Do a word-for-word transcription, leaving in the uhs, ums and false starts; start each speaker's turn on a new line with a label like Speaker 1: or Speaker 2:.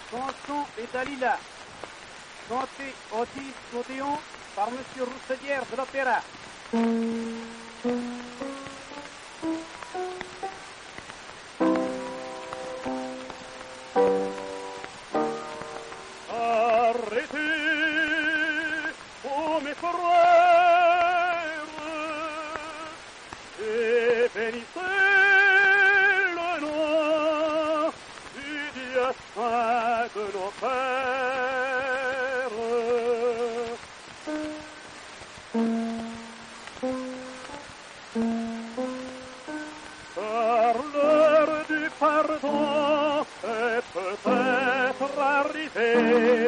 Speaker 1: Chanson et Dalila. Chanté Otis Odéon par Monsieur Rousselière de l'Opéra.
Speaker 2: Arrêtez, ô mes frères, et bénissez le nom du Dieu saint de nos pères. Car l'heure du pardon est peut-être arrivée.